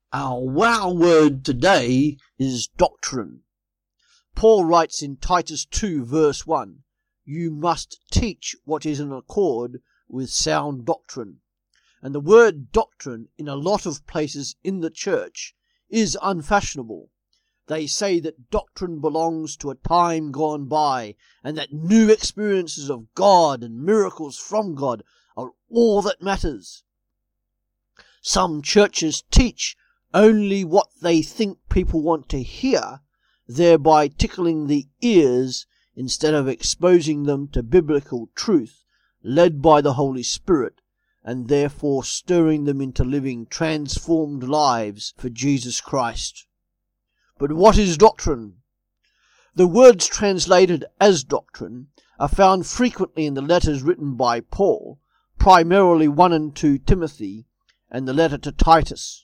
Our wow word today is doctrine. Paul writes in Titus 2 verse 1, "You must teach what is in accord with sound doctrine." And the word doctrine in a lot of places in the church is unfashionable. They say that doctrine belongs to a time gone by, and that new experiences of God and miracles from God are all that matters. Some churches teach only what they think people want to hear, thereby tickling the ears instead of exposing them to biblical truth led by the Holy Spirit, and therefore stirring them into living transformed lives for Jesus Christ. But what is doctrine? The words translated as doctrine are found frequently in the letters written by Paul, primarily 1 and 2 Timothy, and the letter to Titus.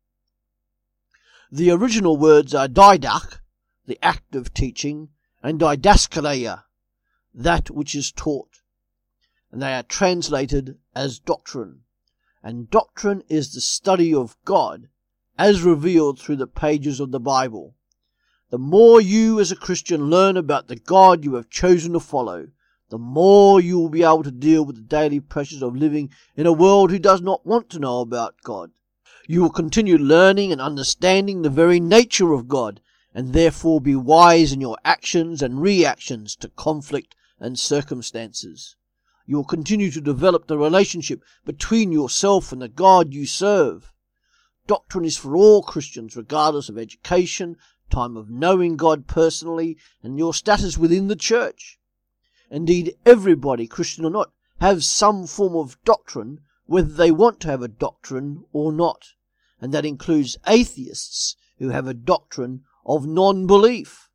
The original words are didache, the act of teaching, and didaskalia, that which is taught, and they are translated as doctrine. And doctrine is the study of God as revealed through the pages of the Bible. The more you as a Christian learn about the God you have chosen to follow, the more you will be able to deal with the daily pressures of living in a world who does not want to know about God. You will continue learning and understanding the very nature of God, and therefore be wise in your actions and reactions to conflict and circumstances. You will continue to develop the relationship between yourself and the God you serve. Doctrine is for all Christians, regardless of education, time of knowing God personally, and your status within the church. Indeed, everybody, Christian or not, has some form of doctrine, whether they want to have a doctrine or not. And that includes atheists who have a doctrine of non-belief.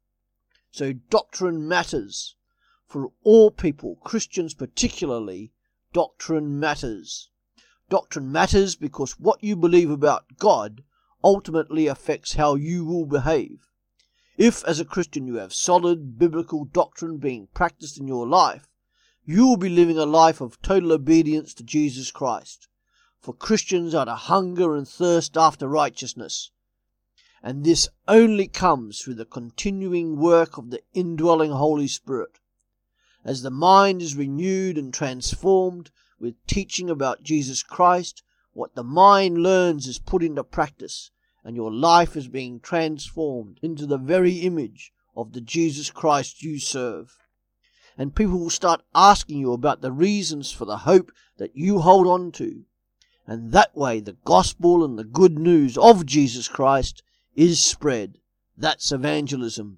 So doctrine matters. For all people, Christians particularly, doctrine matters. Doctrine matters because what you believe about God ultimately affects how you will behave. If, as a Christian, you have solid biblical doctrine being practiced in your life, you will be living a life of total obedience to Jesus Christ. For Christians are to hunger and thirst after righteousness, and this only comes through the continuing work of the indwelling Holy Spirit. As the mind is renewed and transformed with teaching about Jesus Christ, what the mind learns is put into practice, and your life is being transformed into the very image of the Jesus Christ you serve. And people will start asking you about the reasons for the hope that you hold on to. And that way the gospel and the good news of Jesus Christ is spread. That's evangelism.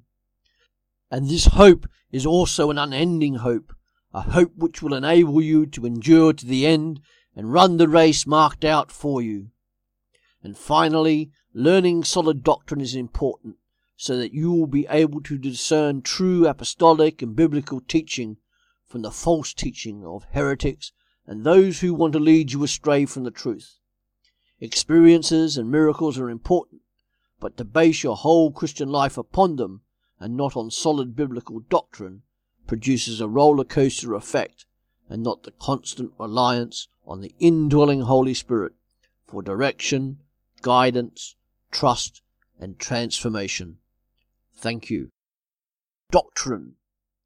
And this hope is also an unending hope, a hope which will enable you to endure to the end and run the race marked out for you. And finally, learning solid doctrine is important, so that you will be able to discern true apostolic and biblical teaching from the false teaching of heretics and those who want to lead you astray from the truth. Experiences and miracles are important, but to base your whole Christian life upon them and not on solid biblical doctrine produces a roller coaster effect and not the constant reliance on the indwelling Holy Spirit for direction, guidance, trust, and transformation. Thank you. Doctrine.